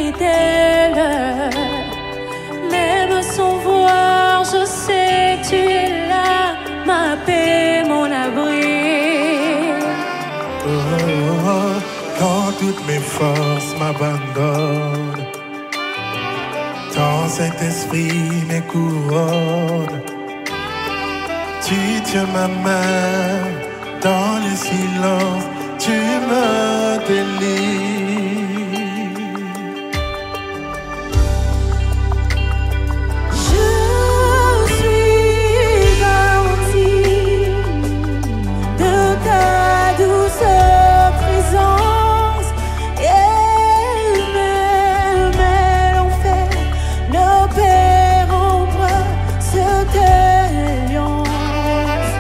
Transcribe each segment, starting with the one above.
fidèle. Même sans voir, je sais que tu es là, ma paix, mon abri. Oh, oh, oh, quand toutes mes forces m'abandonnent, quand cet esprit me couronne, tu tiens ma main dans le silence, tu me délivres.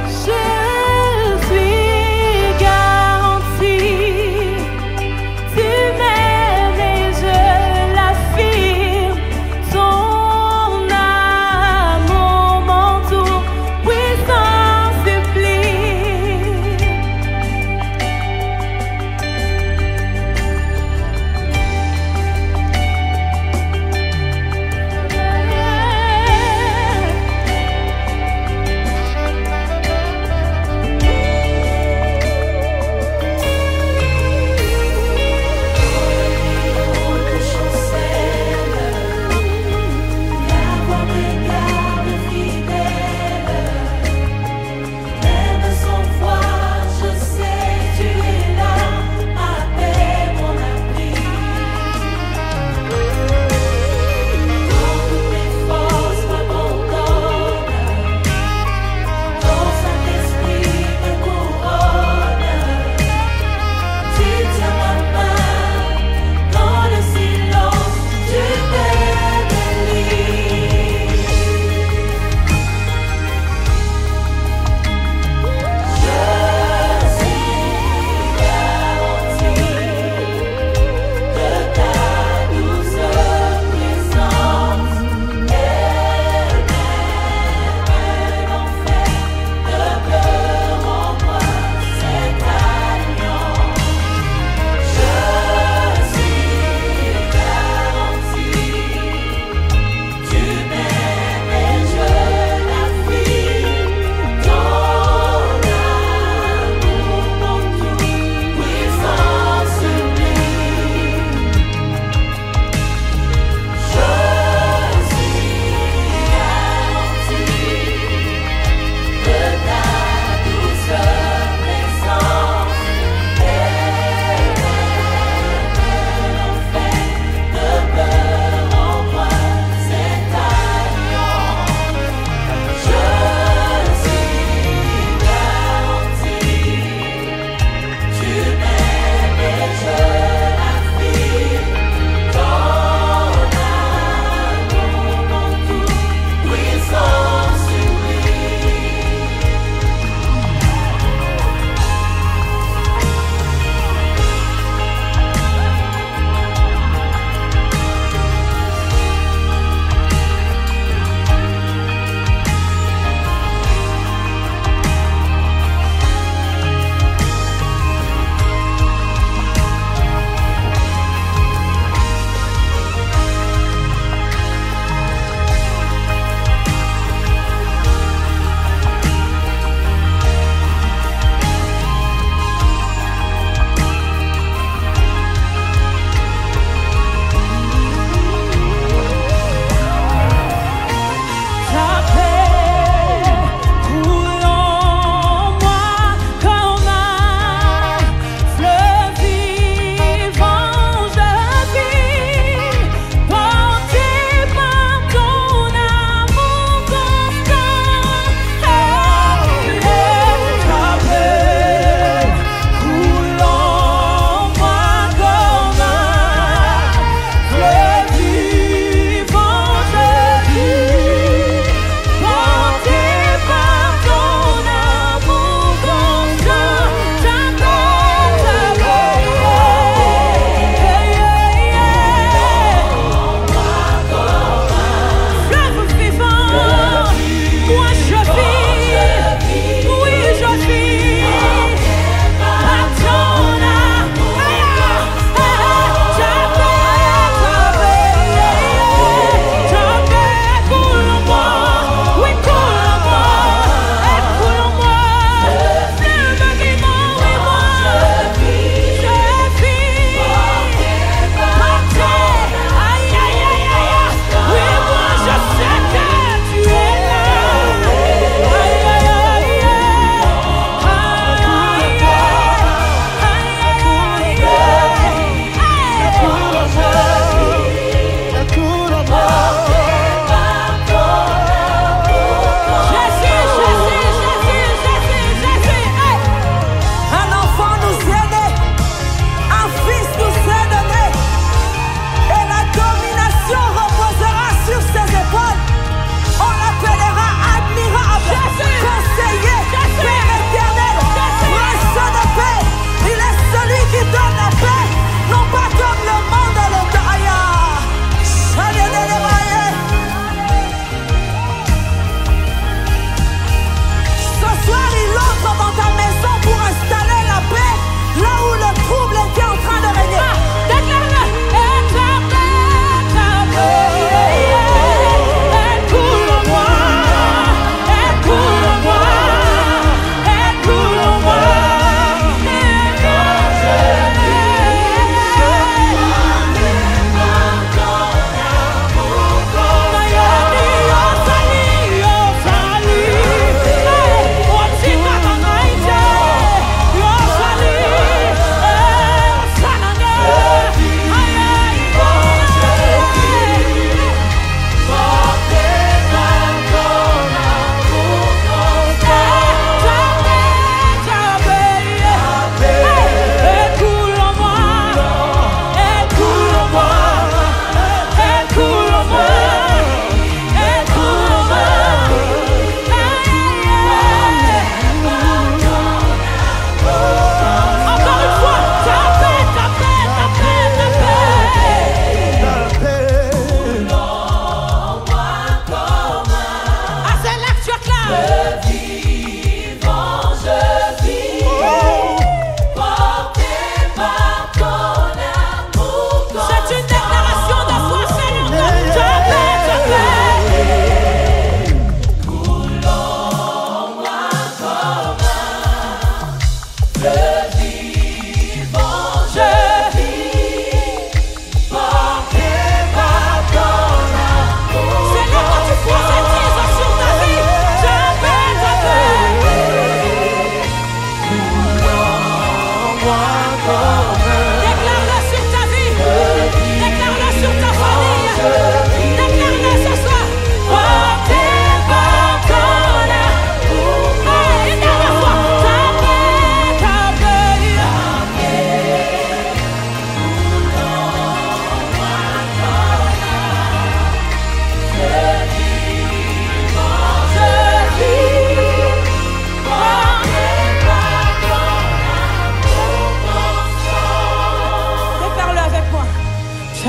Je suis garantie.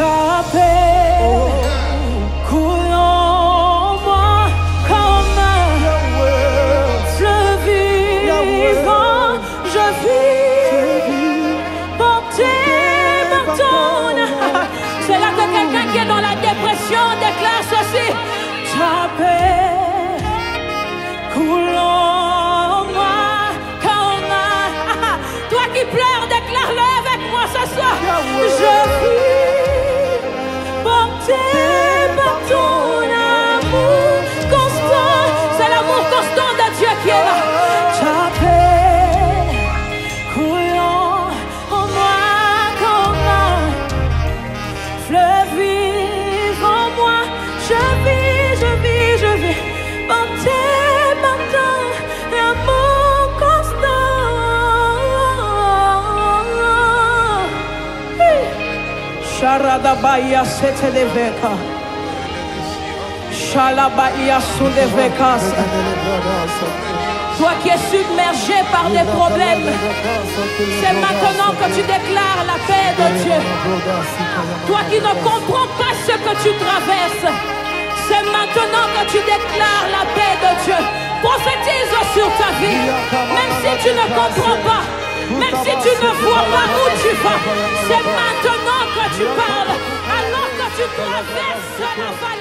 Ta paix coule en moi comme un fleuve vivant. Je vis porté par ton amour. C'est là que quelqu'un qui est dans la dépression déclare ceci. Ta paix coule en moi comme un... Toi qui pleures, déclare-le avec moi ce soir. Je vis porté par ton amour constant. C'est l'amour constant de Dieu qui est là. Ta paix coulant en moi comme un fleuve vivant en moi. Je vis porté par ton amour constant. Sharadabaya seteleveka. Shalabaya sundeveka. Toi qui es submergé par des problèmes, c'est maintenant que tu déclares la paix de Dieu. Toi qui ne comprends pas ce que tu traverses, c'est maintenant que tu déclares la paix de Dieu. Prophétise sur ta vie, même si tu ne comprends pas, même si tu ne vois pas où tu vas, c'est maintenant que tu parles, alors que tu traverses la vallée.